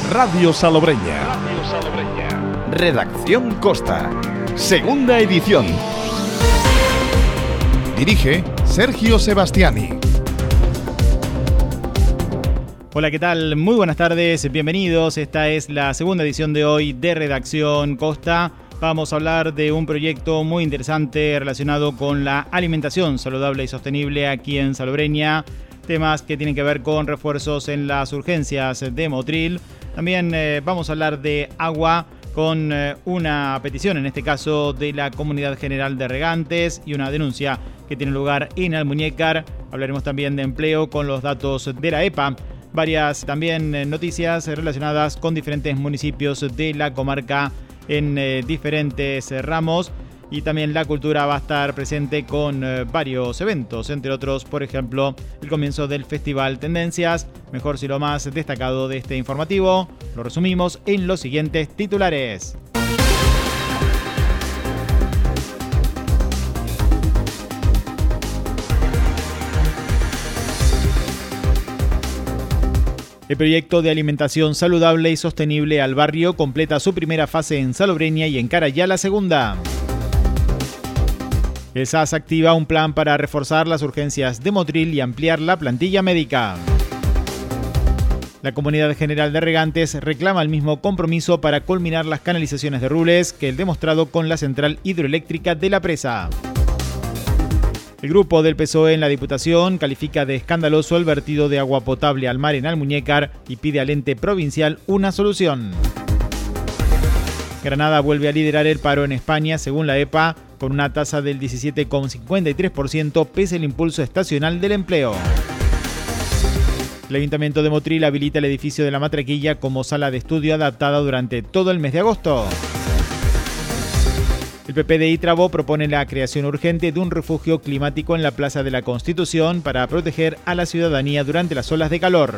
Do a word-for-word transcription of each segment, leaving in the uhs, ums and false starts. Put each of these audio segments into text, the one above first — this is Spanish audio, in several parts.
Radio Salobreña. Radio Salobreña. Redacción Costa. Segunda edición. Dirige Sergio Sebastiani. Hola, ¿qué tal? Muy buenas tardes, bienvenidos. Esta es la segunda edición de hoy de Redacción Costa. Vamos a hablar de un proyecto muy interesante relacionado con la alimentación saludable y sostenible aquí en Salobreña. Temas que tienen que ver con refuerzos en las urgencias de Motril. También eh, vamos a hablar de agua con eh, una petición, en este caso de la Comunidad General de Regantes, y una denuncia que tiene lugar en Almuñécar. Hablaremos también de empleo con los datos de la E P A. Varias también eh, noticias relacionadas con diferentes municipios de la comarca en eh, diferentes eh, ramos. Y también la cultura va a estar presente con eh, varios eventos, entre otros, por ejemplo, el comienzo del Festival Tendencias. Mejor si lo más destacado de este informativo lo resumimos en los siguientes titulares. El proyecto de alimentación saludable y sostenible al barrio completa su primera fase en Salobreña y encara ya la segunda. El S A S activa un plan para reforzar las urgencias de Motril y ampliar la plantilla médica. La Comunidad General de Regantes reclama el mismo compromiso para culminar las canalizaciones de Rules que el demostrado con la central hidroeléctrica de la presa. El grupo del P S O E en la Diputación califica de escandaloso el vertido de agua potable al mar en Almuñécar y pide al ente provincial una solución. Granada vuelve a liderar el paro en España, según la E P A, con una tasa del diecisiete coma cincuenta y tres por ciento pese al impulso estacional del empleo. El Ayuntamiento de Motril habilita el edificio de la Matraquilla como sala de estudio adaptada durante todo el mes de agosto. El P P de Ítrabo propone la creación urgente de un refugio climático en la Plaza de la Constitución para proteger a la ciudadanía durante las olas de calor.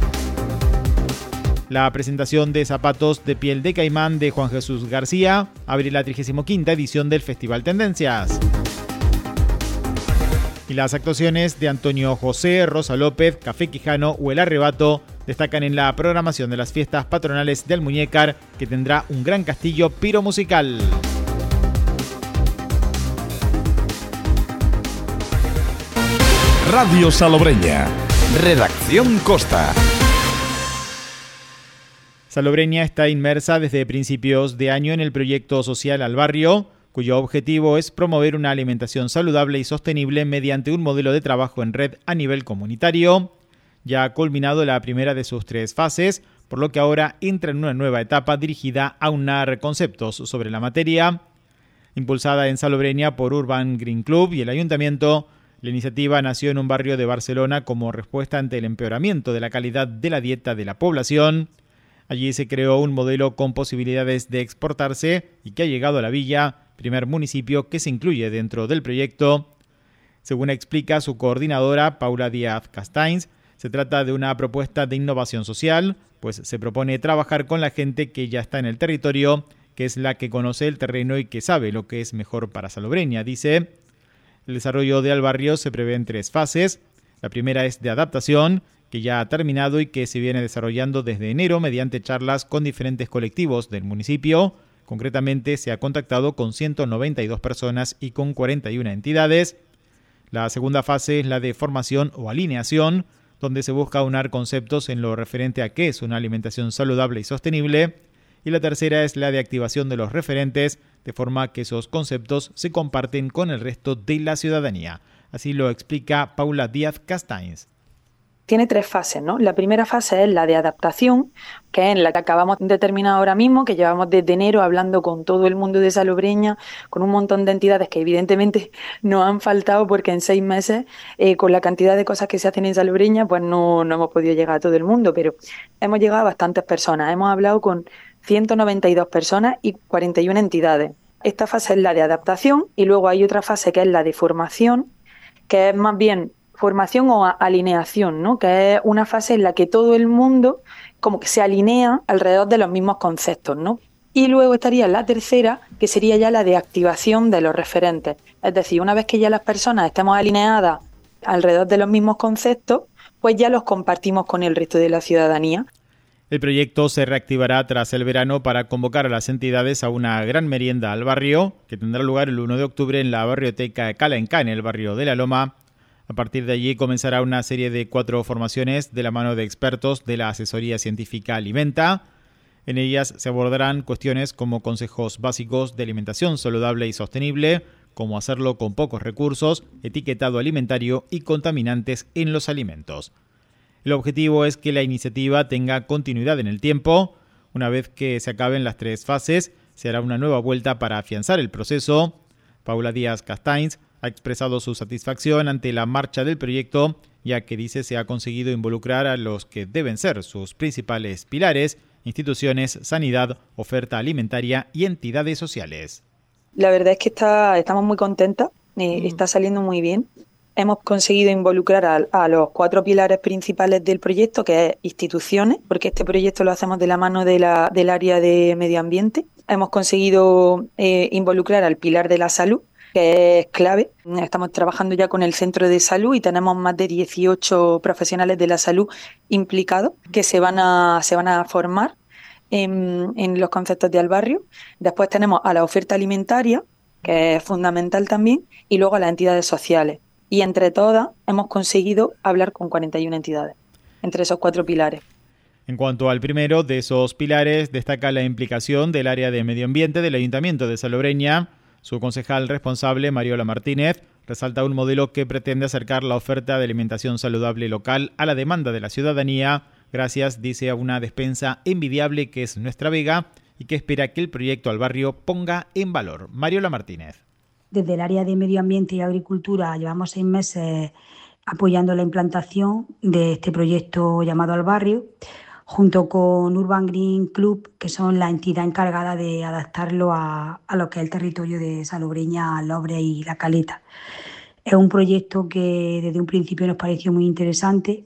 La presentación de zapatos de piel de caimán de Juan Jesús García abre la trigésima quinta edición del Festival Tendencias. Y las actuaciones de Antonio José, Rosa López, Café Quijano o El Arrebato destacan en la programación de las fiestas patronales de Almuñécar, que tendrá un gran castillo piromusical. Radio Salobreña. Redacción Costa. Salobreña está inmersa desde principios de año en el proyecto social al barrio, cuyo objetivo es promover una alimentación saludable y sostenible mediante un modelo de trabajo en red a nivel comunitario. Ya ha culminado la primera de sus tres fases, por lo que ahora entra en una nueva etapa dirigida a aunar conceptos sobre la materia. Impulsada en Salobreña por Urban Green Club y el Ayuntamiento, la iniciativa nació en un barrio de Barcelona como respuesta ante el empeoramiento de la calidad de la dieta de la población. Allí se creó un modelo con posibilidades de exportarse y que ha llegado a la villa, primer municipio que se incluye dentro del proyecto. Según explica su coordinadora, Paula Díaz Castains, se trata de una propuesta de innovación social, pues se propone trabajar con la gente que ya está en el territorio, que es la que conoce el terreno y que sabe lo que es mejor para Salobreña, dice. El desarrollo del barrio se prevé en tres fases. La primera es de adaptación, que ya ha terminado y que se viene desarrollando desde enero mediante charlas con diferentes colectivos del municipio. Concretamente, se ha contactado con ciento noventa y dos personas y con cuarenta y una entidades. La segunda fase es la de formación o alineación, donde se busca aunar conceptos en lo referente a qué es una alimentación saludable y sostenible. Y la tercera es la de activación de los referentes, de forma que esos conceptos se comparten con el resto de la ciudadanía. Así lo explica Paula Díaz Castains. Tiene tres fases, ¿no? La primera fase es la de adaptación, que es en la que acabamos de terminar ahora mismo, que llevamos desde enero hablando con todo el mundo de Salobreña, con un montón de entidades que evidentemente nos han faltado porque en seis meses, eh, con la cantidad de cosas que se hacen en Salobreña, pues no, no hemos podido llegar a todo el mundo, pero hemos llegado a bastantes personas. Hemos hablado con ciento noventa y dos personas y cuarenta y una entidades. Esta fase es la de adaptación y luego hay otra fase que es la de formación, que es más bien formación o alineación, ¿no? Que es una fase en la que todo el mundo como que se alinea alrededor de los mismos conceptos, ¿no? Y luego estaría la tercera, que sería ya la de activación de los referentes. Es decir, una vez que ya las personas estemos alineadas alrededor de los mismos conceptos, pues ya los compartimos con el resto de la ciudadanía. El proyecto se reactivará tras el verano para convocar a las entidades a una gran merienda al barrio, que tendrá lugar el uno de octubre en la barrioteca Calaencá, en el barrio de La Loma. A partir de allí comenzará una serie de cuatro formaciones de la mano de expertos de la asesoría científica Alimenta. En ellas se abordarán cuestiones como consejos básicos de alimentación saludable y sostenible, cómo hacerlo con pocos recursos, etiquetado alimentario y contaminantes en los alimentos. El objetivo es que la iniciativa tenga continuidad en el tiempo. Una vez que se acaben las tres fases, se hará una nueva vuelta para afianzar el proceso. Paula Díaz Castains ha expresado su satisfacción ante la marcha del proyecto, ya que dice se ha conseguido involucrar a los que deben ser sus principales pilares: instituciones, sanidad, oferta alimentaria y entidades sociales. La verdad es que está, estamos muy contentas, eh, mm. está saliendo muy bien. Hemos conseguido involucrar a, a los cuatro pilares principales del proyecto, que es instituciones, porque este proyecto lo hacemos de la mano de la, del área de medio ambiente. Hemos conseguido eh, involucrar al pilar de la salud, que es clave. Estamos trabajando ya con el centro de salud y tenemos más de dieciocho profesionales de la salud implicados que se van a, se van a formar en, en los conceptos de al barrio. Después tenemos a la oferta alimentaria, que es fundamental también, y luego a las entidades sociales. Y entre todas hemos conseguido hablar con cuarenta y una entidades, entre esos cuatro pilares. En cuanto al primero de esos pilares, destaca la implicación del área de medio ambiente del Ayuntamiento de Salobreña. Su concejal responsable, Mariola Martínez, resalta un modelo que pretende acercar la oferta de alimentación saludable local a la demanda de la ciudadanía, gracias, dice, a una despensa envidiable que es Nuestra Vega y que espera que el proyecto al barrio ponga en valor. Mariola Martínez. Desde el área de Medio Ambiente y Agricultura llevamos seis meses apoyando la implantación de este proyecto llamado Al Barrio, junto con Urban Green Club, que son la entidad encargada de adaptarlo a, a lo que es el territorio de Salobreña, Lobre y La Caleta. Es un proyecto que desde un principio nos pareció muy interesante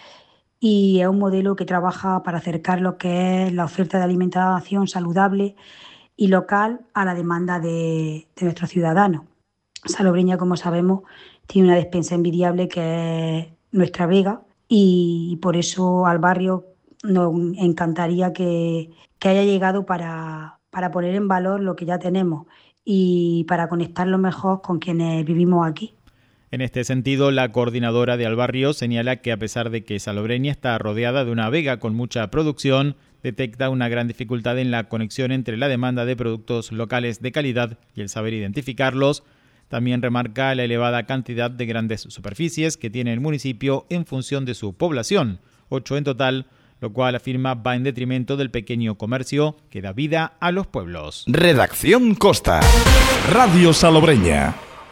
y es un modelo que trabaja para acercar lo que es la oferta de alimentación saludable y local a la demanda de, de nuestros ciudadanos. Salobreña, como sabemos, tiene una despensa envidiable que es Nuestra Vega y por eso Al Barrio nos encantaría que, que haya llegado para, para poner en valor lo que ya tenemos y para conectarlo mejor con quienes vivimos aquí. En este sentido, la coordinadora de Al Barrio señala que a pesar de que Salobreña está rodeada de una vega con mucha producción, detecta una gran dificultad en la conexión entre la demanda de productos locales de calidad y el saber identificarlos. También remarca la elevada cantidad de grandes superficies que tiene el municipio en función de su población, ocho en total, lo cual afirma va en detrimento del pequeño comercio que da vida a los pueblos. Redacción Costa. Radio Salobreña.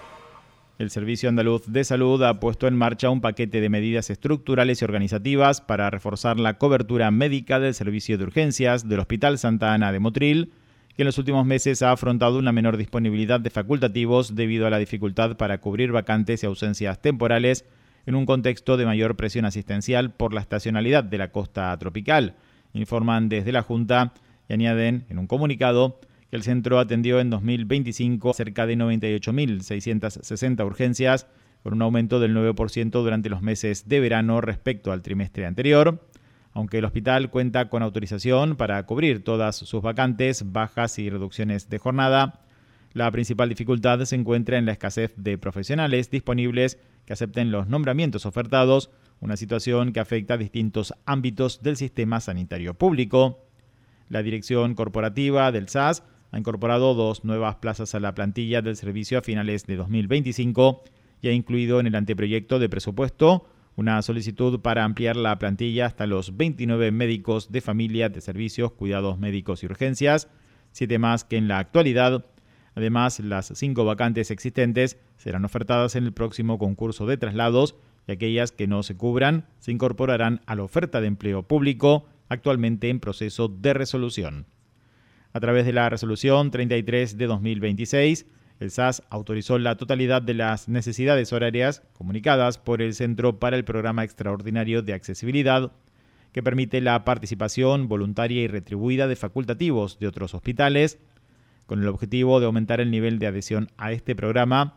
El Servicio Andaluz de Salud ha puesto en marcha un paquete de medidas estructurales y organizativas para reforzar la cobertura médica del servicio de urgencias del Hospital Santa Ana de Motril, que en los últimos meses ha afrontado una menor disponibilidad de facultativos debido a la dificultad para cubrir vacantes y ausencias temporales en un contexto de mayor presión asistencial por la estacionalidad de la costa tropical, informan desde la Junta y añaden en un comunicado que el centro atendió en dos mil veinticinco cerca de noventa y ocho mil seiscientas sesenta urgencias, con un aumento del nueve por ciento durante los meses de verano respecto al trimestre anterior. Aunque el hospital cuenta con autorización para cubrir todas sus vacantes, bajas y reducciones de jornada, la principal dificultad se encuentra en la escasez de profesionales disponibles que acepten los nombramientos ofertados, una situación que afecta a distintos ámbitos del sistema sanitario público. La dirección corporativa del S A S ha incorporado dos nuevas plazas a la plantilla del servicio a finales de dos mil veinticinco y ha incluido en el anteproyecto de presupuesto una solicitud para ampliar la plantilla hasta los veintinueve médicos de familia de servicios, cuidados médicos y urgencias, siete más que en la actualidad. Además, las cinco vacantes existentes serán ofertadas en el próximo concurso de traslados y aquellas que no se cubran se incorporarán a la oferta de empleo público, actualmente en proceso de resolución. A través de la resolución treinta y tres de dos mil veintiséis, el S A S autorizó la totalidad de las necesidades horarias comunicadas por el Centro para el Programa Extraordinario de Accesibilidad, que permite la participación voluntaria y retribuida de facultativos de otros hospitales. Con el objetivo de aumentar el nivel de adhesión a este programa,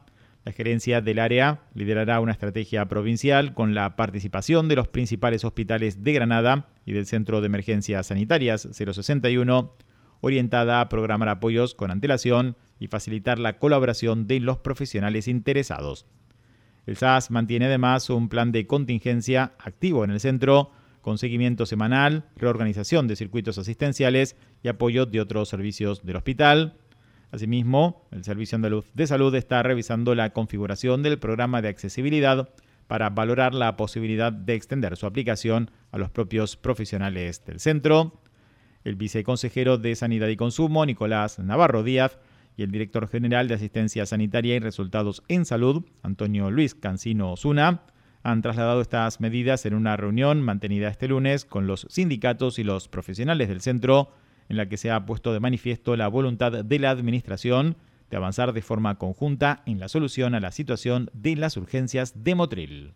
La gerencia del área liderará una estrategia provincial con la participación de los principales hospitales de Granada y del Centro de Emergencias Sanitarias cero sesenta y uno, orientada a programar apoyos con antelación y facilitar la colaboración de los profesionales interesados. El S A S mantiene además un plan de contingencia activo en el centro, con seguimiento semanal, reorganización de circuitos asistenciales y apoyo de otros servicios del hospital. Asimismo, el Servicio Andaluz de Salud está revisando la configuración del programa de accesibilidad para valorar la posibilidad de extender su aplicación a los propios profesionales del centro. El viceconsejero de Sanidad y Consumo, Nicolás Navarro Díaz, y el director general de Asistencia Sanitaria y Resultados en Salud, Antonio Luis Cancino Osuna, han trasladado estas medidas en una reunión mantenida este lunes con los sindicatos y los profesionales del centro, en la que se ha puesto de manifiesto la voluntad de la Administración de avanzar de forma conjunta en la solución a la situación de las urgencias de Motril.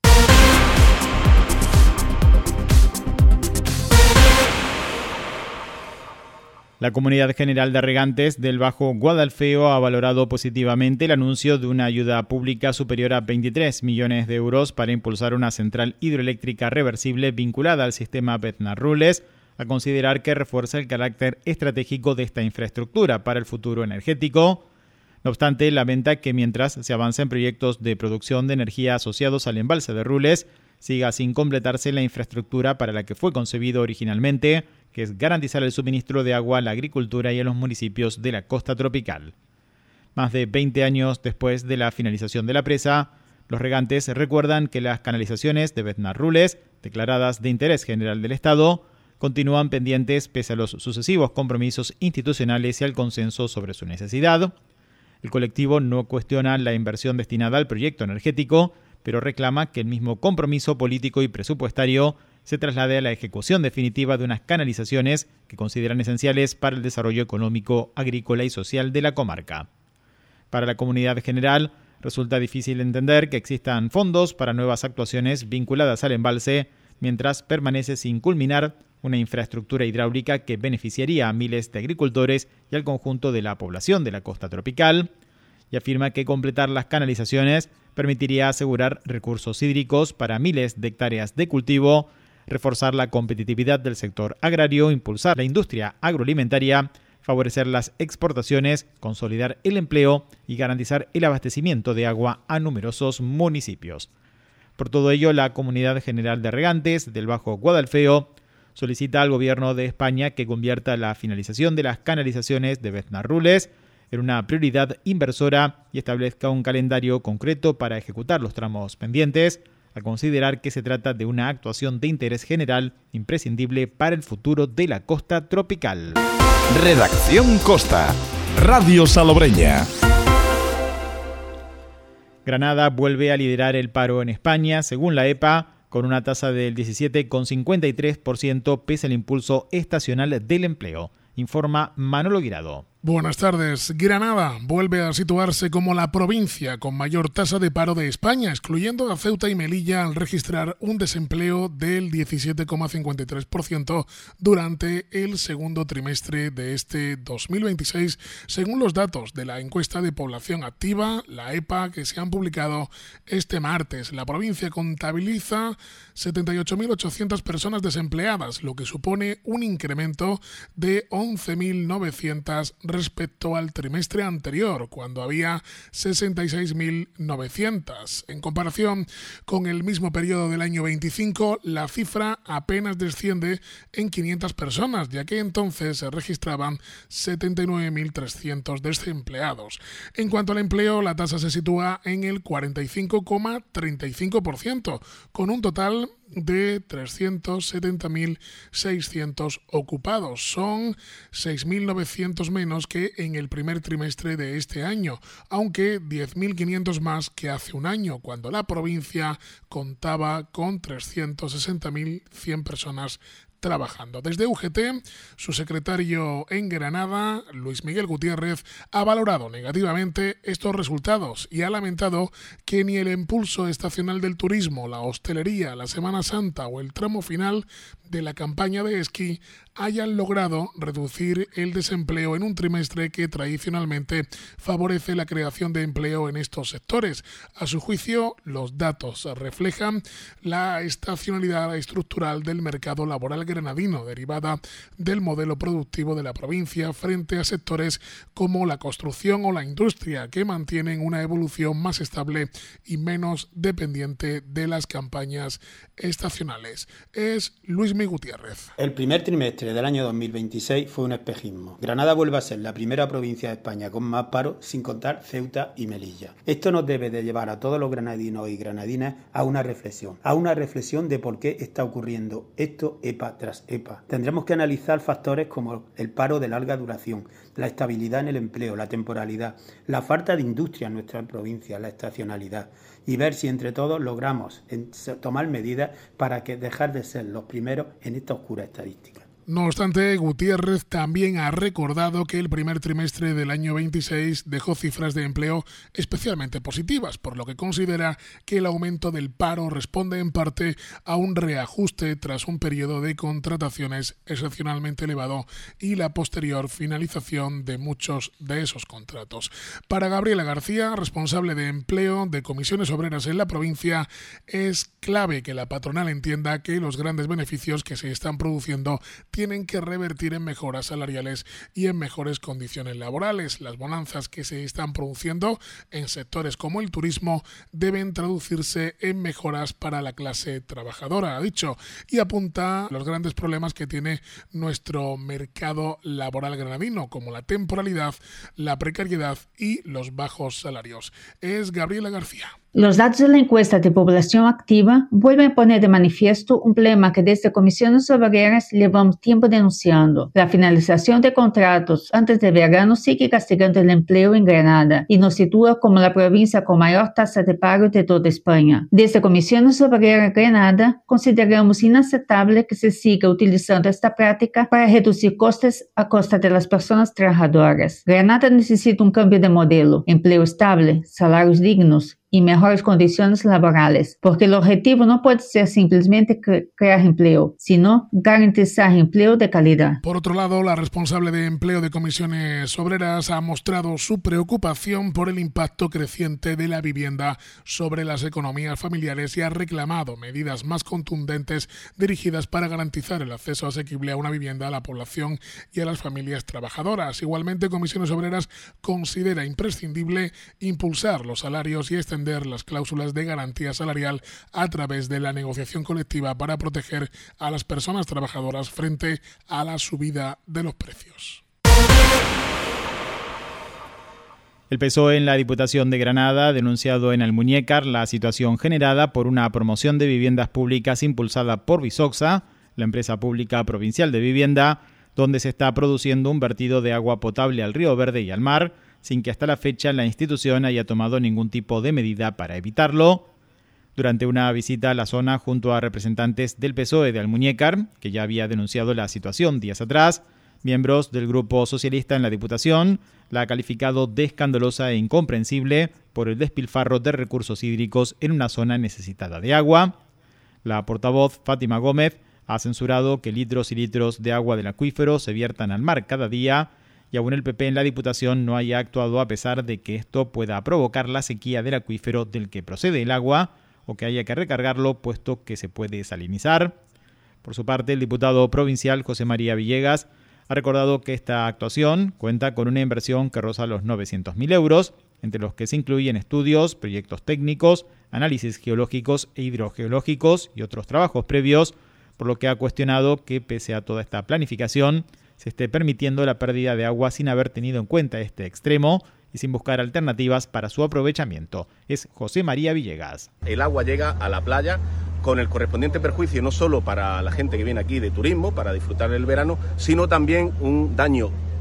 La Comunidad General de Regantes del Bajo Guadalfeo ha valorado positivamente el anuncio de una ayuda pública superior a veintitrés millones de euros para impulsar una central hidroeléctrica reversible vinculada al sistema Beznar-Rules, a considerar que refuerza el carácter estratégico de esta infraestructura para el futuro energético. No obstante, lamenta que mientras se avanza en proyectos de producción de energía asociados al embalse de Rules, siga sin completarse la infraestructura para la que fue concebido originalmente, que es garantizar el suministro de agua a la agricultura y a los municipios de la costa tropical. Más de veinte años después de la finalización de la presa, los regantes recuerdan que las canalizaciones de Beznar-Rules, declaradas de interés general del Estado, continúan pendientes pese a los sucesivos compromisos institucionales y al consenso sobre su necesidad. El colectivo no cuestiona la inversión destinada al proyecto energético, pero reclama que el mismo compromiso político y presupuestario se traslade a la ejecución definitiva de unas canalizaciones que consideran esenciales para el desarrollo económico, agrícola y social de la comarca. Para la comunidad general, resulta difícil entender que existan fondos para nuevas actuaciones vinculadas al embalse, mientras permanece sin culminar una infraestructura hidráulica que beneficiaría a miles de agricultores y al conjunto de la población de la costa tropical, y afirma que completar las canalizaciones permitiría asegurar recursos hídricos para miles de hectáreas de cultivo, reforzar la competitividad del sector agrario, impulsar la industria agroalimentaria, favorecer las exportaciones, consolidar el empleo y garantizar el abastecimiento de agua a numerosos municipios. Por todo ello, la Comunidad General de Regantes del Bajo Guadalfeo solicita al Gobierno de España que convierta la finalización de las canalizaciones de Beznar-Rules en una prioridad inversora y establezca un calendario concreto para ejecutar los tramos pendientes, a considerar que se trata de una actuación de interés general imprescindible para el futuro de la costa tropical. Redacción Costa, Radio Salobreña. Granada vuelve a liderar el paro en España, según la E P A, con una tasa del diecisiete coma cincuenta y tres por ciento pese al impulso estacional del empleo, informa Manolo Guirado. Buenas tardes. Granada vuelve a situarse como la provincia con mayor tasa de paro de España, excluyendo a Ceuta y Melilla al registrar un desempleo del diecisiete coma cincuenta y tres por ciento durante el segundo trimestre de este dos mil veintiséis, según los datos de la encuesta de población activa, la E P A, que se han publicado este martes. La provincia contabiliza setenta y ocho mil ochocientas personas desempleadas, lo que supone un incremento de once mil novecientas respecto al trimestre anterior, cuando había sesenta y seis mil novecientas. En comparación con el mismo periodo del año veinticinco, la cifra apenas desciende en quinientas personas, ya que entonces se registraban setenta y nueve mil trescientos desempleados. En cuanto al empleo, la tasa se sitúa en el cuarenta y cinco coma treinta y cinco por ciento, con un total de trescientos setenta mil seiscientos ocupados. Son seis mil novecientos menos que en el primer trimestre de este año, aunque diez mil quinientos más que hace un año, cuando la provincia contaba con trescientos sesenta mil cien personas trabajando. Desde U G T, su secretario en Granada, Luis Miguel Gutiérrez, ha valorado negativamente estos resultados y ha lamentado que ni el impulso estacional del turismo, la hostelería, la Semana Santa o el tramo final de la campaña de esquí hayan logrado reducir el desempleo en un trimestre que tradicionalmente favorece la creación de empleo en estos sectores. A su juicio, los datos reflejan la estacionalidad estructural del mercado laboral granadino, derivada del modelo productivo de la provincia frente a sectores como la construcción o la industria, que mantienen una evolución más estable y menos dependiente de las campañas estacionales. Es Luis Miguel Gutiérrez. El primer trimestre del año dos mil veintiséis fue un espejismo. Granada vuelve a ser la primera provincia de España con más paro, sin contar Ceuta y Melilla. Esto nos debe de llevar a todos los granadinos y granadinas a una reflexión, a una reflexión de por qué está ocurriendo esto E P A tras E P A. Tendremos que analizar factores como el paro de larga duración, la estabilidad en el empleo, la temporalidad, la falta de industria en nuestra provincia, la estacionalidad, y ver si entre todos logramos tomar medidas para que dejar de ser los primeros en esta oscura estadística. No obstante, Gutiérrez también ha recordado que el primer trimestre del año veintiséis dejó cifras de empleo especialmente positivas, por lo que considera que el aumento del paro responde en parte a un reajuste tras un periodo de contrataciones excepcionalmente elevado y la posterior finalización de muchos de esos contratos. Para Gabriela García, responsable de empleo de Comisiones Obreras en la provincia, es clave que la patronal entienda que los grandes beneficios que se están produciendo tienen que revertir en mejoras salariales y en mejores condiciones laborales. Las bonanzas que se están produciendo en sectores como el turismo deben traducirse en mejoras para la clase trabajadora, ha dicho, y apunta a los grandes problemas que tiene nuestro mercado laboral granadino, como la temporalidad, la precariedad y los bajos salarios. Es Gabriela García. Los datos de la encuesta de población activa vuelven a poner de manifiesto un problema que desde Comisiones Obreras llevamos tiempo denunciando. La finalización de contratos antes del verano sigue castigando el empleo en Granada y nos sitúa como la provincia con mayor tasa de paro de toda España. Desde Comisiones Obreras Granada consideramos inaceptable que se siga utilizando esta práctica para reducir costes a costa de las personas trabajadoras. Granada necesita un cambio de modelo, empleo estable, salarios dignos y mejores condiciones laborales, porque el objetivo no puede ser simplemente cre- crear empleo, sino garantizar empleo de calidad. Por otro lado, la responsable de empleo de Comisiones Obreras ha mostrado su preocupación por el impacto creciente de la vivienda sobre las economías familiares y ha reclamado medidas más contundentes dirigidas para garantizar el acceso asequible a una vivienda a la población y a las familias trabajadoras. Igualmente, Comisiones Obreras considera imprescindible impulsar los salarios y extender las cláusulas de garantía salarial a través de la negociación colectiva para proteger a las personas trabajadoras frente a la subida de los precios. El P S O E en la Diputación de Granada ha denunciado en Almuñécar la situación generada por una promoción de viviendas públicas impulsada por Visoxa, la empresa pública provincial de vivienda, donde se está produciendo un vertido de agua potable al río Verde y al mar, sin que hasta la fecha la institución haya tomado ningún tipo de medida para evitarlo. Durante una visita a la zona junto a representantes del P S O E de Almuñécar, que ya había denunciado la situación días atrás, miembros del Grupo Socialista en la Diputación la ha calificado de escandalosa e incomprensible por el despilfarro de recursos hídricos en una zona necesitada de agua. La portavoz Fátima Gómez ha censurado que litros y litros de agua del acuífero se viertan al mar cada día, y aún el P P en la Diputación no haya actuado a pesar de que esto pueda provocar la sequía del acuífero del que procede el agua o que haya que recargarlo puesto que se puede salinizar. Por su parte, el diputado provincial José María Villegas ha recordado que esta actuación cuenta con una inversión que roza los novecientos mil euros, entre los que se incluyen estudios, proyectos técnicos, análisis geológicos e hidrogeológicos y otros trabajos previos, por lo que ha cuestionado que pese a toda esta planificación se esté permitiendo la pérdida de agua sin haber tenido en cuenta este extremo y sin buscar alternativas para su aprovechamiento. Es José María Villegas. El agua llega a la playa con el correspondiente perjuicio no solo para la gente que viene aquí de turismo, para disfrutar del verano, sino también un daño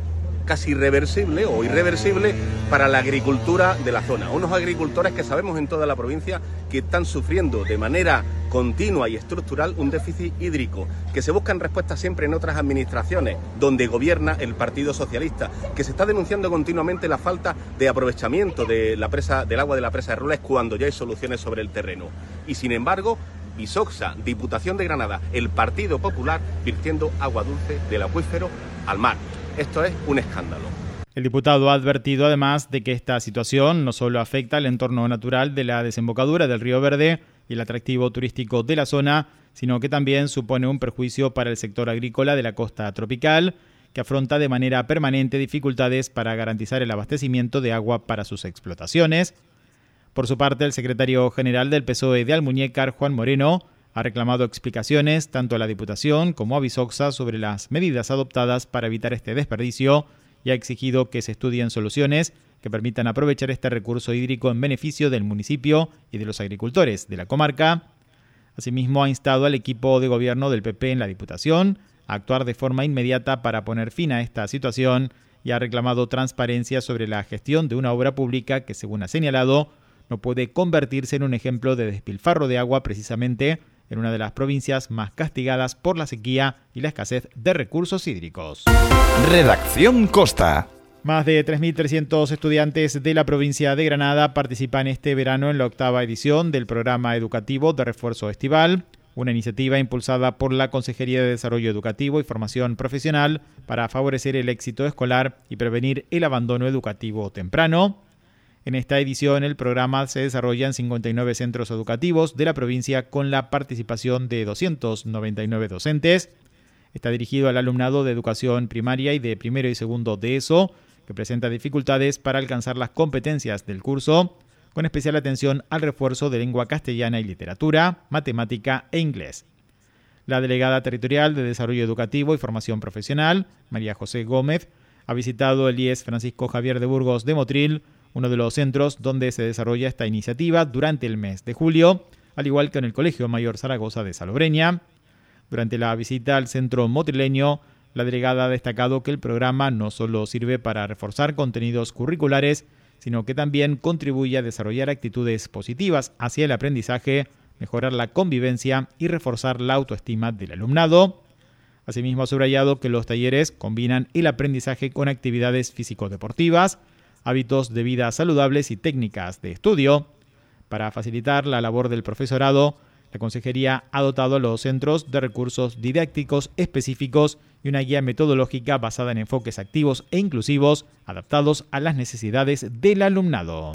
casi irreversible o irreversible para la agricultura de la zona. Unos agricultores que sabemos en toda la provincia que están sufriendo de manera continua y estructural un déficit hídrico, que se buscan respuestas siempre en otras administraciones donde gobierna el Partido Socialista, que se está denunciando continuamente la falta de aprovechamiento de la presa, del agua de la presa de Roles cuando ya hay soluciones sobre el terreno. Y sin embargo, Visoxa, Diputación de Granada, el Partido Popular, virtiendo agua dulce del acuífero al mar. Esto es un escándalo. El diputado ha advertido además de que esta situación no solo afecta al entorno natural de la desembocadura del Río Verde y el atractivo turístico de la zona, sino que también supone un perjuicio para el sector agrícola de la costa tropical, que afronta de manera permanente dificultades para garantizar el abastecimiento de agua para sus explotaciones. Por su parte, el secretario general del P S O E de Almuñécar, Juan Moreno, ha reclamado explicaciones tanto a la Diputación como a Visoxa sobre las medidas adoptadas para evitar este desperdicio y ha exigido que se estudien soluciones que permitan aprovechar este recurso hídrico en beneficio del municipio y de los agricultores de la comarca. Asimismo, ha instado al equipo de gobierno del P P en la Diputación a actuar de forma inmediata para poner fin a esta situación y ha reclamado transparencia sobre la gestión de una obra pública que, según ha señalado, no puede convertirse en un ejemplo de despilfarro de agua precisamente en una de las provincias más castigadas por la sequía y la escasez de recursos hídricos. Redacción Costa. Más de tres mil trescientos estudiantes de la provincia de Granada participan este verano en la octava edición del programa educativo de refuerzo estival, una iniciativa impulsada por la Consejería de Desarrollo Educativo y Formación Profesional para favorecer el éxito escolar y prevenir el abandono educativo temprano. En esta edición, el programa se desarrolla en cincuenta y nueve centros educativos de la provincia con la participación de doscientos noventa y nueve docentes. Está dirigido al alumnado de educación primaria y de primero y segundo de ESO, que presenta dificultades para alcanzar las competencias del curso, con especial atención al refuerzo de lengua castellana y literatura, matemática e inglés. La delegada territorial de Desarrollo Educativo y Formación Profesional, María José Gómez, ha visitado el I E S Francisco Javier de Burgos de Motril, uno de los centros donde se desarrolla esta iniciativa durante el mes de julio, al igual que en el Colegio Mayor Zaragoza de Salobreña. Durante la visita al centro motrileño, la delegada ha destacado que el programa no solo sirve para reforzar contenidos curriculares, sino que también contribuye a desarrollar actitudes positivas hacia el aprendizaje, mejorar la convivencia y reforzar la autoestima del alumnado. Asimismo, ha subrayado que los talleres combinan el aprendizaje con actividades físico-deportivas, hábitos de vida saludables y técnicas de estudio. Para facilitar la labor del profesorado, la Consejería ha dotado a los centros de recursos didácticos específicos y una guía metodológica basada en enfoques activos e inclusivos, adaptados a las necesidades del alumnado.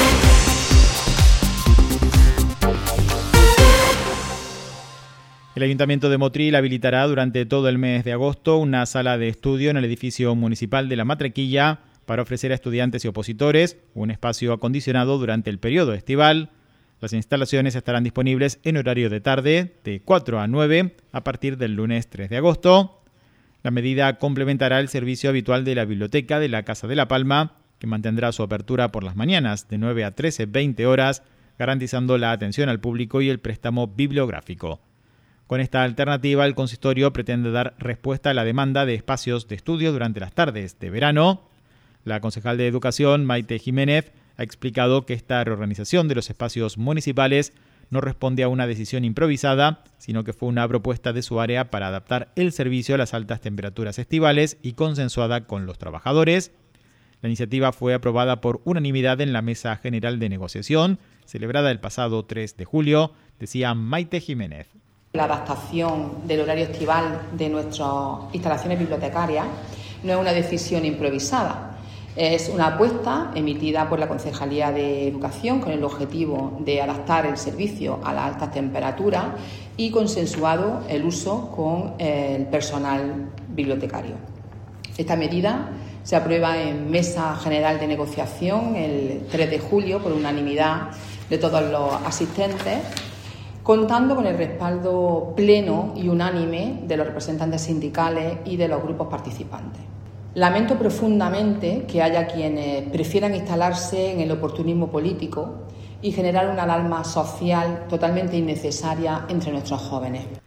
El Ayuntamiento de Motril habilitará durante todo el mes de agosto una sala de estudio en el edificio municipal de La Matraquilla para ofrecer a estudiantes y opositores un espacio acondicionado durante el periodo estival. Las instalaciones estarán disponibles en horario de tarde, de cuatro a nueve, a partir del lunes tres de agosto. La medida complementará el servicio habitual de la biblioteca de la Casa de la Palma, que mantendrá su apertura por las mañanas de nueve a trece veinte horas, garantizando la atención al público y el préstamo bibliográfico. Con esta alternativa, el consistorio pretende dar respuesta a la demanda de espacios de estudio durante las tardes de verano. La concejal de Educación, Maite Jiménez, ha explicado que esta reorganización de los espacios municipales no responde a una decisión improvisada, sino que fue una propuesta de su área para adaptar el servicio a las altas temperaturas estivales y consensuada con los trabajadores. La iniciativa fue aprobada por unanimidad en la Mesa General de Negociación, celebrada el pasado tres de julio, decía Maite Jiménez. La adaptación del horario estival de nuestras instalaciones bibliotecarias no es una decisión improvisada. Es una apuesta emitida por la Concejalía de Educación con el objetivo de adaptar el servicio a las altas temperaturas y consensuado el uso con el personal bibliotecario. Esta medida se aprueba en Mesa General de Negociación el tres de julio por unanimidad de todos los asistentes, contando con el respaldo pleno y unánime de los representantes sindicales y de los grupos participantes. Lamento profundamente que haya quienes prefieran instalarse en el oportunismo político y generar una alarma social totalmente innecesaria entre nuestros jóvenes.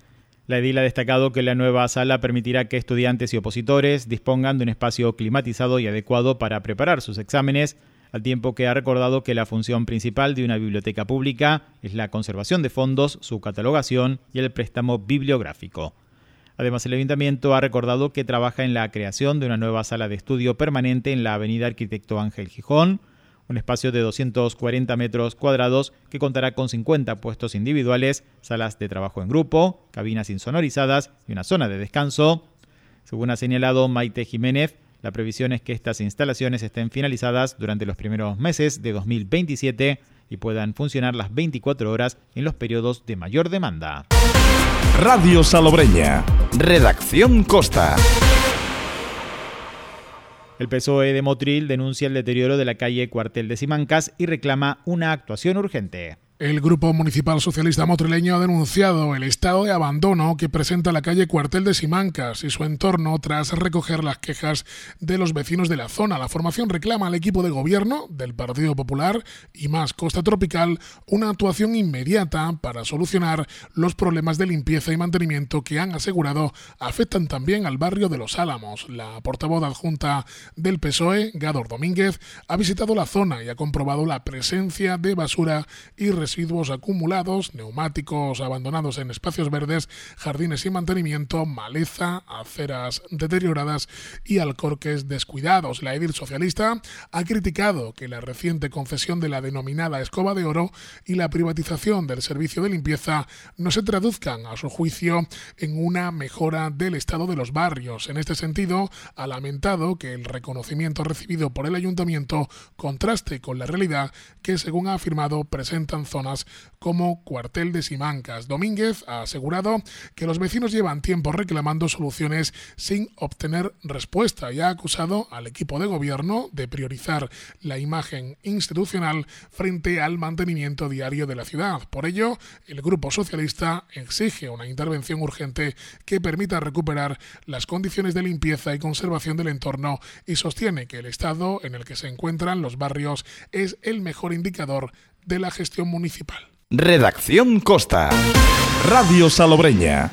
La edil ha destacado que la nueva sala permitirá que estudiantes y opositores dispongan de un espacio climatizado y adecuado para preparar sus exámenes, al tiempo que ha recordado que la función principal de una biblioteca pública es la conservación de fondos, su catalogación y el préstamo bibliográfico. Además, el Ayuntamiento ha recordado que trabaja en la creación de una nueva sala de estudio permanente en la avenida Arquitecto Ángel Gijón, un espacio de doscientos cuarenta metros cuadrados que contará con cincuenta puestos individuales, salas de trabajo en grupo, cabinas insonorizadas y una zona de descanso. Según ha señalado Maite Jiménez, la previsión es que estas instalaciones estén finalizadas durante los primeros meses de dos mil veintisiete y puedan funcionar las veinticuatro horas en los periodos de mayor demanda. Radio Salobreña. Redacción Costa. El P S O E de Motril denuncia el deterioro de la calle Cuartel de Simancas y reclama una actuación urgente. El Grupo Municipal Socialista Motrileño ha denunciado el estado de abandono que presenta la calle Cuartel de Simancas y su entorno tras recoger las quejas de los vecinos de la zona. La formación reclama al equipo de gobierno del Partido Popular y Más Costa Tropical una actuación inmediata para solucionar los problemas de limpieza y mantenimiento que han asegurado afectan también al barrio de Los Álamos. La portavoz adjunta del P S O E, Gador Domínguez, ha visitado la zona y ha comprobado la presencia de basura y residuos residuos acumulados, neumáticos abandonados en espacios verdes, jardines sin mantenimiento, maleza, aceras deterioradas y alcorques descuidados. La edil socialista ha criticado que la reciente concesión de la denominada escoba de oro y la privatización del servicio de limpieza no se traduzcan, a su juicio, en una mejora del estado de los barrios. En este sentido, ha lamentado que el reconocimiento recibido por el ayuntamiento contraste con la realidad que, según ha afirmado, presentan zonas como Cuartel de Simancas. Domínguez ha asegurado que los vecinos llevan tiempo reclamando soluciones sin obtener respuesta y ha acusado al equipo de gobierno de priorizar la imagen institucional frente al mantenimiento diario de la ciudad. Por ello, el Grupo Socialista exige una intervención urgente que permita recuperar las condiciones de limpieza y conservación del entorno y sostiene que el estado en el que se encuentran los barrios es el mejor indicador de la gestión municipal. Redacción Costa. Radio Salobreña.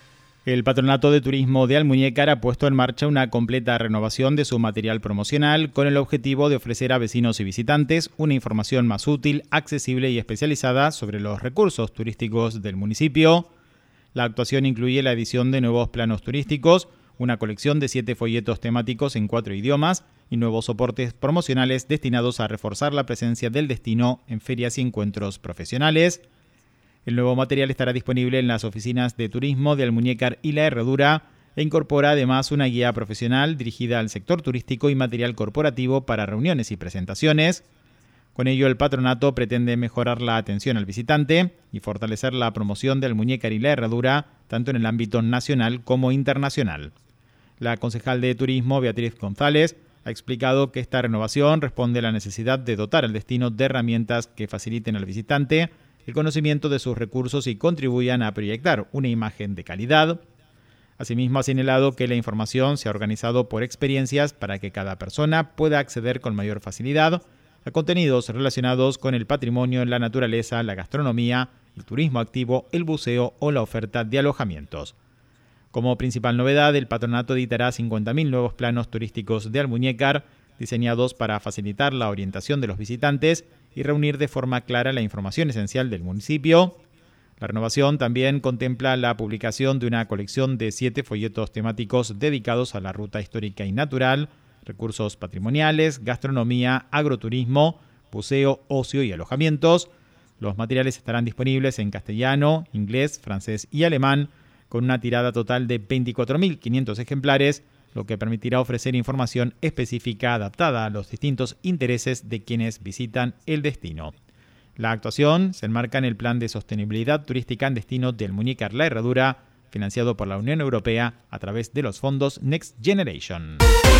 El Patronato de Turismo de Almuñécar ha puesto en marcha una completa renovación de su material promocional con el objetivo de ofrecer a vecinos y visitantes una información más útil, accesible y especializada sobre los recursos turísticos del municipio. La actuación incluye la edición de nuevos planos turísticos, una colección de siete folletos temáticos en cuatro idiomas y nuevos soportes promocionales destinados a reforzar la presencia del destino en ferias y encuentros profesionales. El nuevo material estará disponible en las oficinas de turismo de Almuñécar y La Herradura e incorpora además una guía profesional dirigida al sector turístico y material corporativo para reuniones y presentaciones. Con ello, el patronato pretende mejorar la atención al visitante y fortalecer la promoción de Almuñécar y La Herradura tanto en el ámbito nacional como internacional. La concejal de Turismo, Beatriz González, ha explicado que esta renovación responde a la necesidad de dotar al destino de herramientas que faciliten al visitante el conocimiento de sus recursos y contribuyan a proyectar una imagen de calidad. Asimismo, ha señalado que la información se ha organizado por experiencias para que cada persona pueda acceder con mayor facilidad a contenidos relacionados con el patrimonio, la naturaleza, la gastronomía, el turismo activo, el buceo o la oferta de alojamientos. Como principal novedad, el patronato editará cincuenta mil nuevos planos turísticos de Almuñécar, diseñados para facilitar la orientación de los visitantes y reunir de forma clara la información esencial del municipio. La renovación también contempla la publicación de una colección de siete folletos temáticos dedicados a la ruta histórica y natural, recursos patrimoniales, gastronomía, agroturismo, buceo, ocio y alojamientos. Los materiales estarán disponibles en castellano, inglés, francés y alemán, con una tirada total de veinticuatro mil quinientos ejemplares, lo que permitirá ofrecer información específica adaptada a los distintos intereses de quienes visitan el destino. La actuación se enmarca en el Plan de Sostenibilidad Turística en Destino de Almuñécar La Herradura, financiado por la Unión Europea a través de los fondos Next Generation.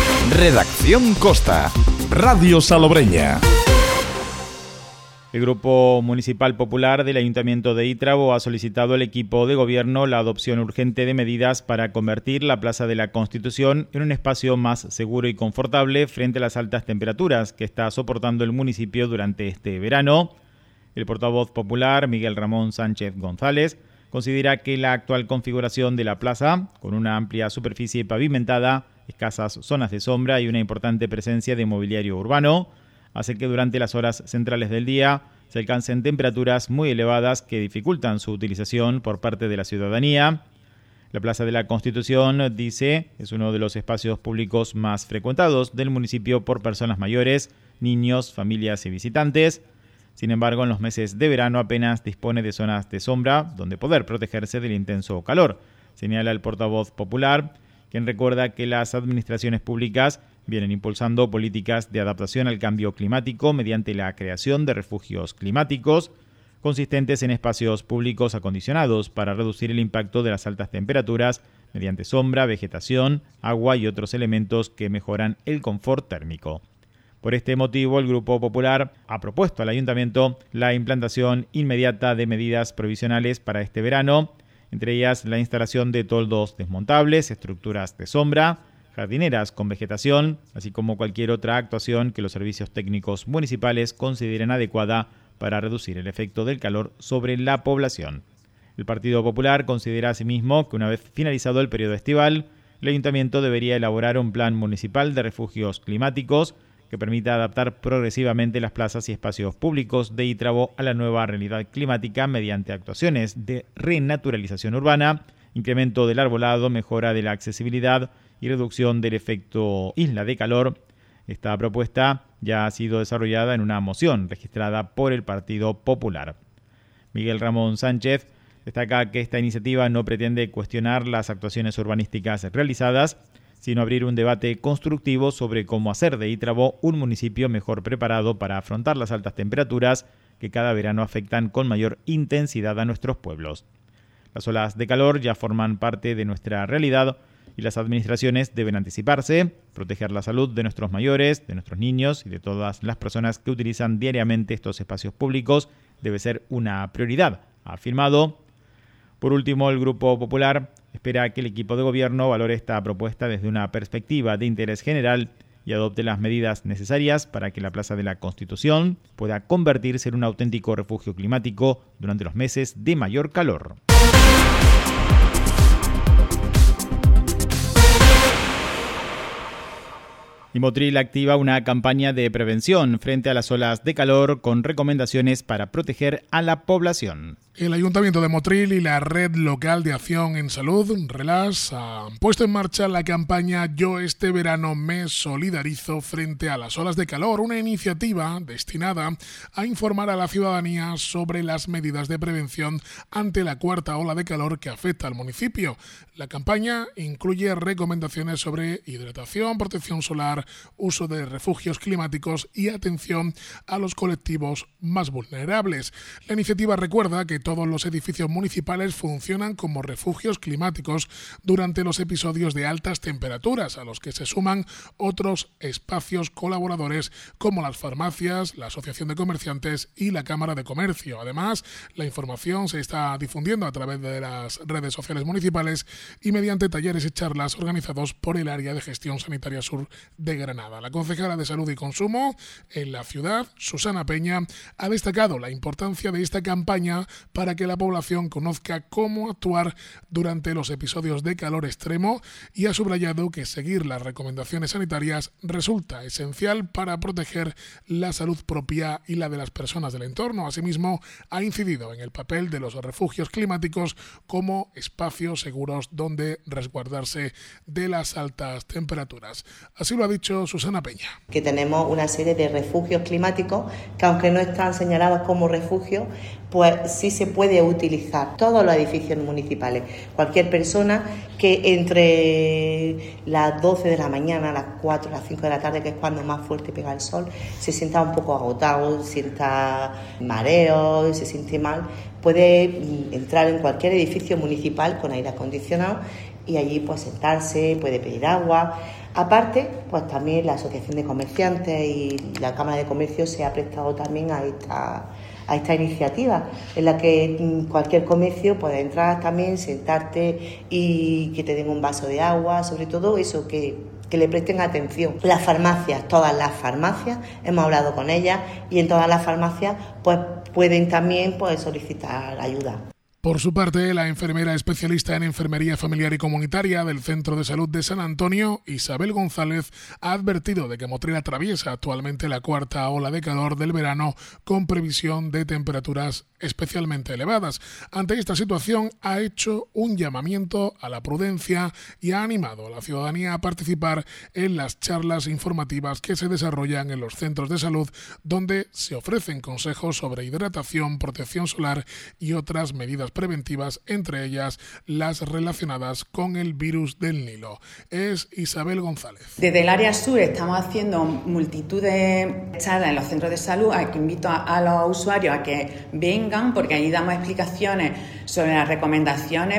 Redacción Costa. Radio Salobreña. El Grupo Municipal Popular del Ayuntamiento de Ítrabo ha solicitado al equipo de gobierno la adopción urgente de medidas para convertir la Plaza de la Constitución en un espacio más seguro y confortable frente a las altas temperaturas que está soportando el municipio durante este verano. El portavoz popular, Miguel Ramón Sánchez González, considera que la actual configuración de la plaza, con una amplia superficie pavimentada, escasas zonas de sombra y una importante presencia de mobiliario urbano, hace que durante las horas centrales del día se alcancen temperaturas muy elevadas que dificultan su utilización por parte de la ciudadanía. La Plaza de la Constitución, dice, es uno de los espacios públicos más frecuentados del municipio por personas mayores, niños, familias y visitantes. Sin embargo, en los meses de verano apenas dispone de zonas de sombra donde poder protegerse del intenso calor, señala el portavoz popular, quien recuerda que las administraciones públicas vienen impulsando políticas de adaptación al cambio climático mediante la creación de refugios climáticos, consistentes en espacios públicos acondicionados para reducir el impacto de las altas temperaturas mediante sombra, vegetación, agua y otros elementos que mejoran el confort térmico. Por este motivo, el Grupo Popular ha propuesto al Ayuntamiento la implantación inmediata de medidas provisionales para este verano, entre ellas la instalación de toldos desmontables, estructuras de sombra, jardineras con vegetación, así como cualquier otra actuación que los servicios técnicos municipales consideren adecuada para reducir el efecto del calor sobre la población. El Partido Popular considera asimismo que una vez finalizado el periodo estival, el Ayuntamiento debería elaborar un plan municipal de refugios climáticos que permita adaptar progresivamente las plazas y espacios públicos de Ítrabo a la nueva realidad climática mediante actuaciones de renaturalización urbana, incremento del arbolado, mejora de la accesibilidad y reducción del efecto isla de calor. Esta propuesta ya ha sido desarrollada en una moción registrada por el Partido Popular. Miguel Ramón Sánchez destaca que esta iniciativa no pretende cuestionar las actuaciones urbanísticas realizadas, sino abrir un debate constructivo sobre cómo hacer de Ítrabo un municipio mejor preparado para afrontar las altas temperaturas que cada verano afectan con mayor intensidad a nuestros pueblos. Las olas de calor ya forman parte de nuestra realidad y las administraciones deben anticiparse, proteger la salud de nuestros mayores, de nuestros niños y de todas las personas que utilizan diariamente estos espacios públicos. Debe ser una prioridad, ha afirmado. Por último, el Grupo Popular espera que el equipo de gobierno valore esta propuesta desde una perspectiva de interés general y adopte las medidas necesarias para que la Plaza de la Constitución pueda convertirse en un auténtico refugio climático durante los meses de mayor calor. Y Motril activa una campaña de prevención frente a las olas de calor con recomendaciones para proteger a la población. El Ayuntamiento de Motril y la Red Local de Acción en Salud, RELAS, han puesto en marcha la campaña Yo este verano me solidarizo frente a las olas de calor, una iniciativa destinada a informar a la ciudadanía sobre las medidas de prevención ante la cuarta ola de calor que afecta al municipio. La campaña incluye recomendaciones sobre hidratación, protección solar, uso de refugios climáticos y atención a los colectivos más vulnerables. La iniciativa recuerda que todos los edificios municipales funcionan como refugios climáticos durante los episodios de altas temperaturas, a los que se suman otros espacios colaboradores como las farmacias, la Asociación de Comerciantes y la Cámara de Comercio. Además, la información se está difundiendo a través de las redes sociales municipales y mediante talleres y charlas organizados por el Área de Gestión Sanitaria Sur de Granada. La concejala de Salud y Consumo en la ciudad, Susana Peña, ha destacado la importancia de esta campaña para que la población conozca cómo actuar durante los episodios de calor extremo y ha subrayado que seguir las recomendaciones sanitarias resulta esencial para proteger la salud propia y la de las personas del entorno. Asimismo, ha incidido en el papel de los refugios climáticos como espacios seguros donde resguardarse de las altas temperaturas. Así lo ha dicho Susana Peña. Que tenemos una serie de refugios climáticos que, aunque no están señalados como refugios, pues sí se puede utilizar todos los edificios municipales. Cualquier persona que entre las doce de la mañana, las cuatro, las cinco de la tarde, que es cuando más fuerte pega el sol, se sienta un poco agotado, sienta mareo, se siente mal, puede entrar en cualquier edificio municipal con aire acondicionado y allí pues sentarse, puede pedir agua. Aparte, pues también la Asociación de Comerciantes y la Cámara de Comercio se ha prestado también a esta, a esta iniciativa, en la que cualquier comercio puede entrar también, sentarte y que te den un vaso de agua, sobre todo eso, que, que le presten atención. Las farmacias, todas las farmacias, hemos hablado con ellas y en todas las farmacias pues pueden también pues solicitar ayuda. Por su parte, la enfermera especialista en enfermería familiar y comunitaria del Centro de Salud de San Antonio, Isabel González, ha advertido de que Motril atraviesa actualmente la cuarta ola de calor del verano con previsión de temperaturas especialmente elevadas. Ante esta situación, ha hecho un llamamiento a la prudencia y ha animado a la ciudadanía a participar en las charlas informativas que se desarrollan en los centros de salud, donde se ofrecen consejos sobre hidratación, protección solar y otras medidas preventivas, entre ellas las relacionadas con el virus del Nilo. Es Isabel González. Desde el área sur estamos haciendo multitud de charlas en los centros de salud, a que invito a, a los usuarios a que vengan, porque ahí damos explicaciones sobre las recomendaciones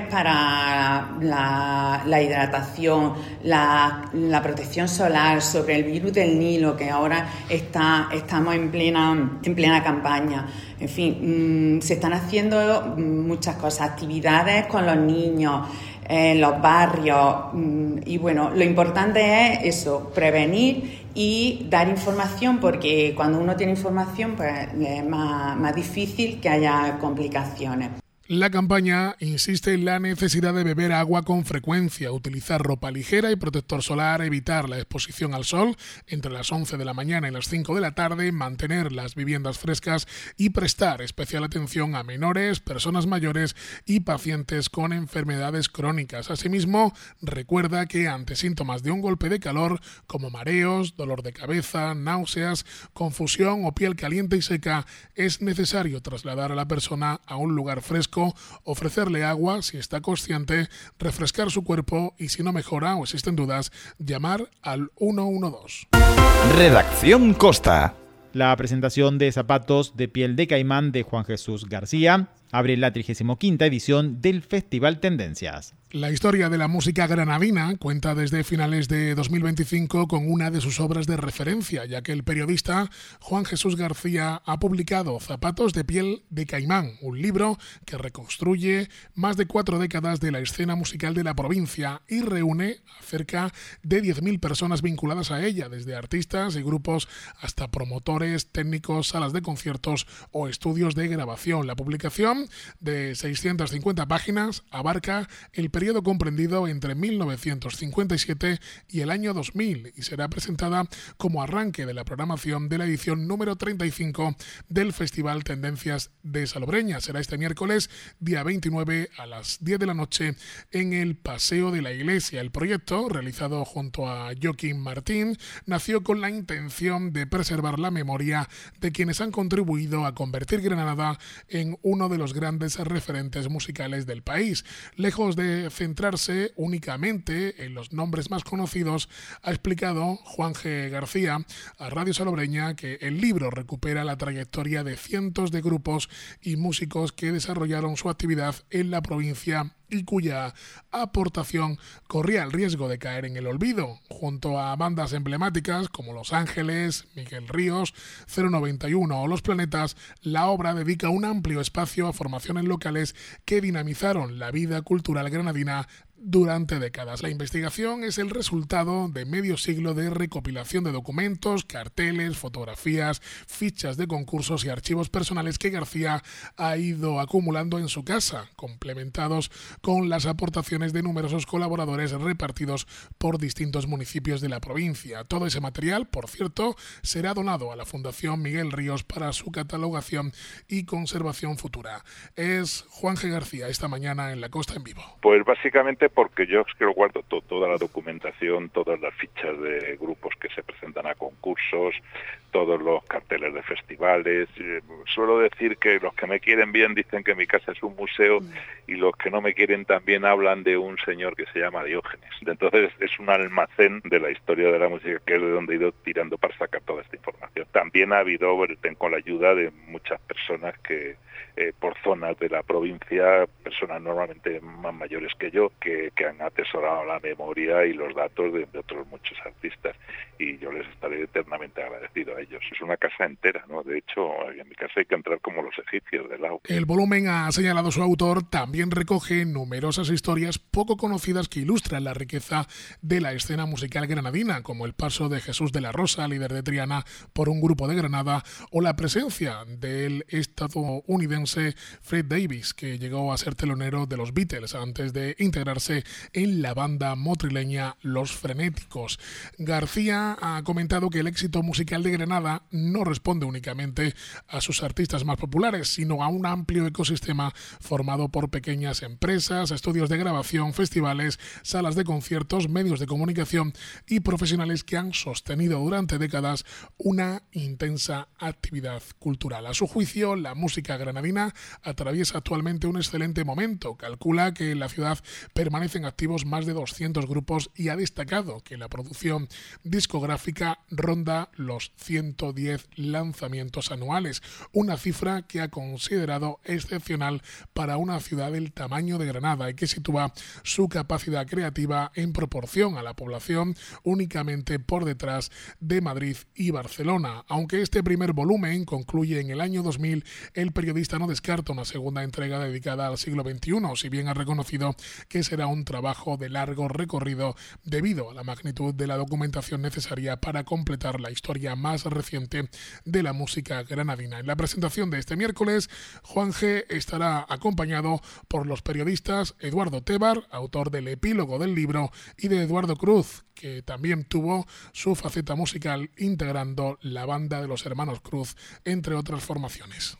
para la, la hidratación, la, la protección solar, sobre el virus del Nilo, que ahora está, estamos en plena, en plena campaña. En fin, mmm, se están haciendo muchas cosas, actividades con los niños, en los barrios, mmm, y bueno, lo importante es eso, prevenir y dar información, porque cuando uno tiene información, pues es más, más difícil que haya complicaciones. La campaña insiste en la necesidad de beber agua con frecuencia, utilizar ropa ligera y protector solar, evitar la exposición al sol entre las once de la mañana y las cinco de la tarde, mantener las viviendas frescas y prestar especial atención a menores, personas mayores y pacientes con enfermedades crónicas. Asimismo, recuerda que ante síntomas de un golpe de calor, como mareos, dolor de cabeza, náuseas, confusión o piel caliente y seca, es necesario trasladar a la persona a un lugar fresco, ofrecerle agua si está consciente, refrescar su cuerpo y si no mejora o existen dudas, llamar al uno uno dos. Redacción Costa. La presentación de zapatos de piel de caimán de Juan Jesús García abre la trigésima quinta edición del Festival Tendencias. La historia de la música granadina cuenta desde finales de dos mil veinticinco con una de sus obras de referencia, ya que el periodista Juan Jesús García ha publicado Zapatos de piel de caimán, un libro que reconstruye más de cuatro décadas de la escena musical de la provincia y reúne a cerca de diez mil personas vinculadas a ella, desde artistas y grupos hasta promotores, técnicos, salas de conciertos o estudios de grabación. La publicación, de seiscientas cincuenta páginas, abarca el periodo comprendido entre mil novecientos cincuenta y siete y el año dos mil y será presentada como arranque de la programación de la edición número treinta y cinco del Festival Tendencias de Salobreña. Será este miércoles, día veintinueve, a las diez de la noche en el Paseo de la Iglesia. El proyecto, realizado junto a Joaquín Martín, nació con la intención de preservar la memoria de quienes han contribuido a convertir Granada en uno de los grandes referentes musicales del país. Lejos de centrarse únicamente en los nombres más conocidos, ha explicado Juan G. García a Radio Salobreña que el libro recupera la trayectoria de cientos de grupos y músicos que desarrollaron su actividad en la provincia y cuya aportación corría el riesgo de caer en el olvido. Junto a bandas emblemáticas como Los Ángeles, Miguel Ríos, cero noventa y uno o Los Planetas, la obra dedica un amplio espacio a formaciones locales que dinamizaron la vida cultural granadina durante décadas. La investigación es el resultado de medio siglo de recopilación de documentos, carteles, fotografías, fichas de concursos y archivos personales que García ha ido acumulando en su casa, complementados con las aportaciones de numerosos colaboradores repartidos por distintos municipios de la provincia. Todo ese material, por cierto, será donado a la Fundación Miguel Ríos para su catalogación y conservación futura. Es Juan G. García esta mañana en La Costa en Vivo. Pues básicamente porque yo es que lo guardo todo, toda la documentación, todas las fichas de grupos que se presentan a concursos, todos los carteles de festivales. Eh, suelo decir que los que me quieren bien dicen que mi casa es un museo y los que no me quieren también hablan de un señor que se llama Diógenes. Entonces es un almacén de la historia de la música, que es de donde he ido tirando para sacar toda esta información. También ha habido, con la ayuda de muchas personas que eh, por zonas de la provincia, personas normalmente más mayores que yo, que que, que han atesorado la memoria y los datos de, de otros muchos artistas, y yo les estaré eternamente agradecido a ellos. Es una casa entera, ¿no? De hecho, en mi casa hay que entrar como los egipcios del lado. El volumen, ha señalado su autor, también recoge numerosas historias poco conocidas que ilustran la riqueza de la escena musical granadina, como el paso de Jesús de la Rosa, líder de Triana, por un grupo de Granada, o la presencia del estadounidense Fred Davis, que llegó a ser telonero de los Beatles antes de integrarse en la banda motrileña Los Frenéticos. García ha comentado que el éxito musical de Granada no responde únicamente a sus artistas más populares, sino a un amplio ecosistema formado por pequeñas empresas, estudios de grabación, festivales, salas de conciertos, medios de comunicación y profesionales que han sostenido durante décadas una intensa actividad cultural. A su juicio, la música granadina atraviesa actualmente un excelente momento. Calcula que en la ciudad permanecen activos más de doscientos grupos y ha destacado que la producción discográfica ronda los ciento diez lanzamientos anuales, una cifra que ha considerado excepcional para una ciudad del tamaño de Granada y que sitúa su capacidad creativa en proporción a la población únicamente por detrás de Madrid y Barcelona. Aunque este primer volumen concluye en el año dos mil, el periodista no descarta una segunda entrega dedicada al siglo veintiuno, si bien ha reconocido que será un trabajo de largo recorrido debido a la magnitud de la documentación necesaria para completar la historia más reciente de la música granadina. En la presentación de este miércoles, Juan G. estará acompañado por los periodistas Eduardo Tebar, autor del epílogo del libro, y de Eduardo Cruz, que también tuvo su faceta musical integrando la banda de los hermanos Cruz, entre otras formaciones.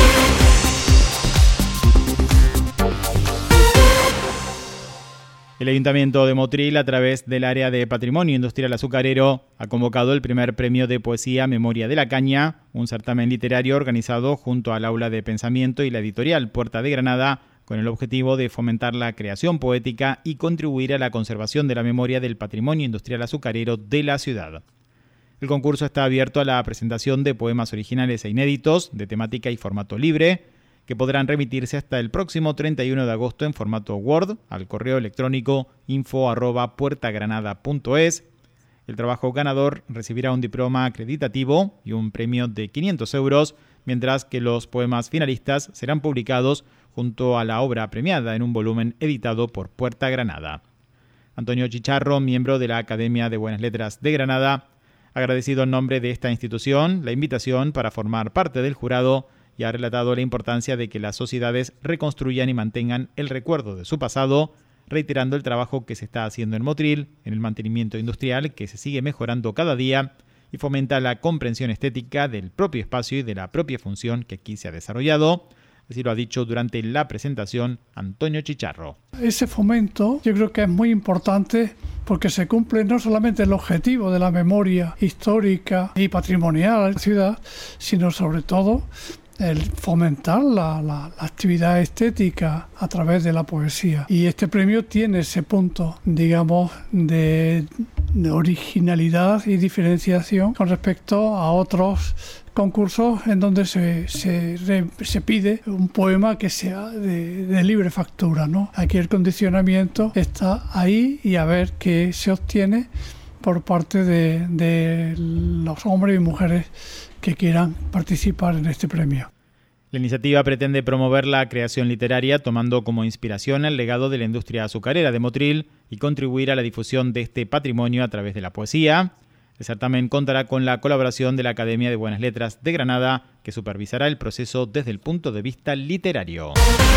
El Ayuntamiento de Motril, a través del área de Patrimonio Industrial Azucarero, ha convocado el primer premio de poesía Memoria de la Caña, un certamen literario organizado junto al Aula de Pensamiento y la editorial Puerta de Granada, con el objetivo de fomentar la creación poética y contribuir a la conservación de la memoria del patrimonio industrial azucarero de la ciudad. El concurso está abierto a la presentación de poemas originales e inéditos, de temática y formato libre, que podrán remitirse hasta el próximo treinta y uno de agosto en formato Word al correo electrónico info arroba puertagranada punto es. El trabajo ganador recibirá un diploma acreditativo y un premio de quinientos euros, mientras que los poemas finalistas serán publicados junto a la obra premiada en un volumen editado por Puerta Granada. Antonio Chicharro, miembro de la Academia de Buenas Letras de Granada, ha agradecido en nombre de esta institución la invitación para formar parte del jurado y ha relatado la importancia de que las sociedades reconstruyan y mantengan el recuerdo de su pasado, reiterando el trabajo que se está haciendo en Motril, en el mantenimiento industrial que se sigue mejorando cada día y fomenta la comprensión estética del propio espacio y de la propia función que aquí se ha desarrollado. Así lo ha dicho durante la presentación Antonio Chicharro. Ese fomento yo creo que es muy importante porque se cumple no solamente el objetivo de la memoria histórica y patrimonial de la ciudad, sino sobre todo el fomentar la, la, la actividad estética a través de la poesía. Y este premio tiene ese punto, digamos, de, de originalidad y diferenciación con respecto a otros concursos en donde se, se, se pide un poema que sea de, de libre factura, ¿no? Aquí el condicionamiento está ahí y a ver qué se obtiene por parte de, de los hombres y mujeres que quieran participar en este premio. La iniciativa pretende promover la creación literaria tomando como inspiración el legado de la industria azucarera de Motril y contribuir a la difusión de este patrimonio a través de la poesía. El certamen contará con la colaboración de la Academia de Buenas Letras de Granada, que supervisará el proceso desde el punto de vista literario.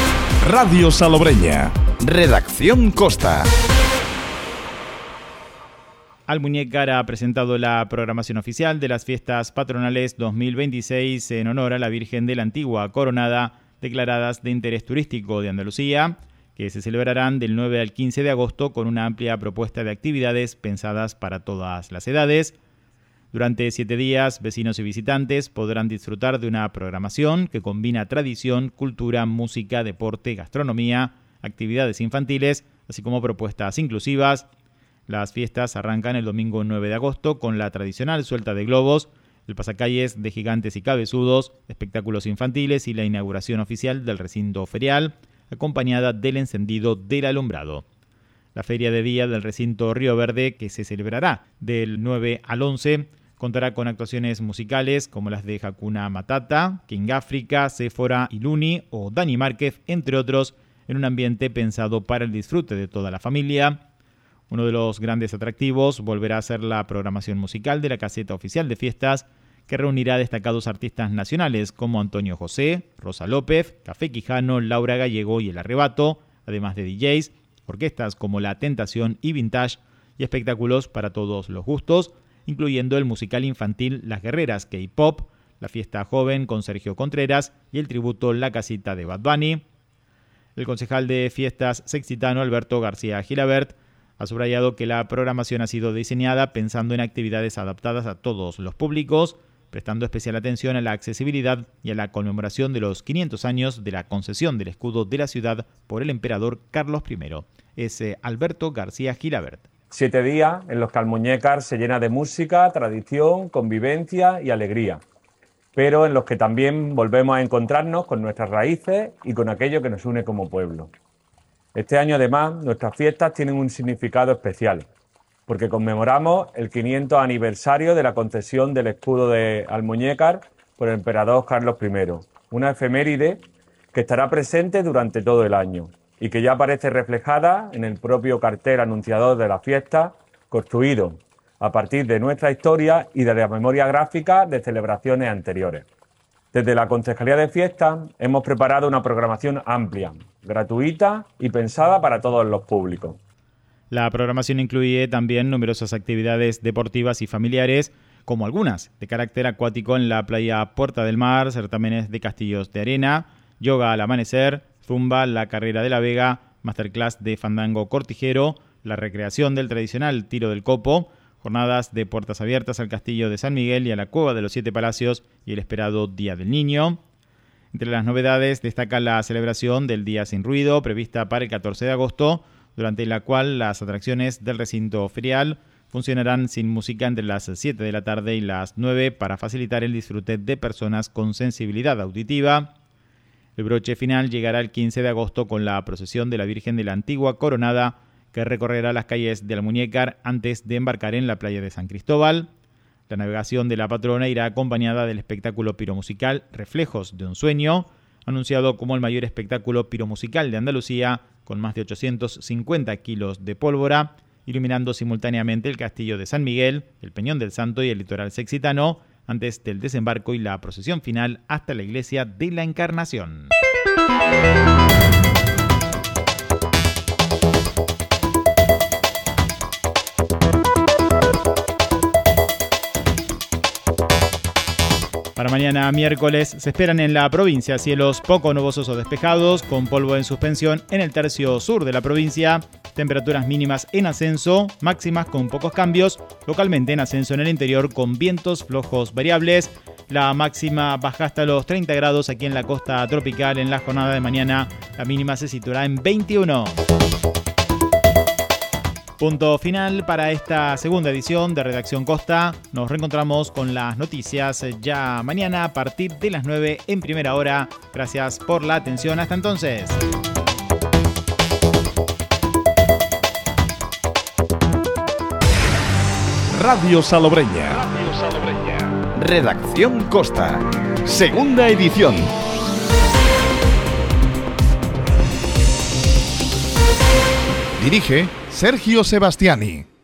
Radio Salobreña. Redacción Costa. Almuñécar ha presentado la programación oficial de las fiestas patronales dos mil veintiséis en honor a la Virgen de la Antigua Coronada, declaradas de interés turístico de Andalucía, que se celebrarán del nueve al quince de agosto con una amplia propuesta de actividades pensadas para todas las edades. Durante siete días, vecinos y visitantes podrán disfrutar de una programación que combina tradición, cultura, música, deporte, gastronomía, actividades infantiles, así como propuestas inclusivas. Las fiestas arrancan el domingo nueve de agosto con la tradicional suelta de globos, el pasacalles de gigantes y cabezudos, espectáculos infantiles y la inauguración oficial del recinto ferial, acompañada del encendido del alumbrado. La feria de día del recinto Río Verde, que se celebrará del nueve al once, contará con actuaciones musicales como las de Hakuna Matata, King África, Séfora y Luni o Dani Márquez, entre otros, en un ambiente pensado para el disfrute de toda la familia. Uno de los grandes atractivos volverá a ser la programación musical de la caseta oficial de fiestas, que reunirá destacados artistas nacionales como Antonio José, Rosa López, Café Quijano, Laura Gallego y El Arrebato, además de D Js, orquestas como La Tentación y Vintage y espectáculos para todos los gustos, incluyendo el musical infantil Las Guerreras K-Pop, la fiesta joven con Sergio Contreras y el tributo La Casita de Bad Bunny. El concejal de fiestas sextitano Alberto García Gilabert ha subrayado que la programación ha sido diseñada pensando en actividades adaptadas a todos los públicos, prestando especial atención a la accesibilidad y a la conmemoración de los quinientos años de la concesión del escudo de la ciudad por el emperador Carlos primero. Es Alberto García Gilabert. Siete días en los que Almuñécar se llena de música, tradición, convivencia y alegría, pero en los que también volvemos a encontrarnos con nuestras raíces y con aquello que nos une como pueblo. Este año, además, nuestras fiestas tienen un significado especial, porque conmemoramos el quinientos aniversario de la concesión del escudo de Almuñécar por el emperador Carlos primero, una efeméride que estará presente durante todo el año y que ya aparece reflejada en el propio cartel anunciador de la fiesta, construido a partir de nuestra historia y de la memoria gráfica de celebraciones anteriores. Desde la Concejalía de Fiestas hemos preparado una programación amplia, gratuita y pensada para todos los públicos. La programación incluye también numerosas actividades deportivas y familiares, como algunas de carácter acuático en la playa Puerta del Mar, certámenes de castillos de arena, yoga al amanecer, zumba, la carrera de la Vega, masterclass de fandango cortijero, la recreación del tradicional tiro del copo, jornadas de puertas abiertas al castillo de San Miguel y a la cueva de los Siete Palacios y el esperado Día del Niño. Entre las novedades destaca la celebración del Día Sin Ruido, prevista para el catorce de agosto, durante la cual las atracciones del recinto ferial funcionarán sin música entre las siete de la tarde y las nueve para facilitar el disfrute de personas con sensibilidad auditiva. El broche final llegará el quince de agosto con la procesión de la Virgen de la Antigua Coronada, que recorrerá las calles de Almuñécar antes de embarcar en la playa de San Cristóbal. La navegación de la patrona irá acompañada del espectáculo piromusical Reflejos de un Sueño, anunciado como el mayor espectáculo piromusical de Andalucía, con más de ochocientos cincuenta kilos de pólvora, iluminando simultáneamente el castillo de San Miguel, el Peñón del Santo y el litoral sextitano, antes del desembarco y la procesión final hasta la iglesia de la Encarnación. Para mañana miércoles se esperan en la provincia cielos poco nubosos o despejados, con polvo en suspensión en el tercio sur de la provincia, temperaturas mínimas en ascenso, máximas con pocos cambios, localmente en ascenso en el interior con vientos flojos variables. La máxima baja hasta los treinta grados aquí en la costa tropical. En la jornada de mañana la mínima se situará en veintiuno. Punto final para esta segunda edición de Redacción Costa. Nos reencontramos con las noticias ya mañana a partir de las nueve en primera hora. Gracias por la atención. Hasta entonces. Radio Salobreña. Radio Salobreña. Redacción Costa. Segunda edición. Dirige Sergio Sebastiani.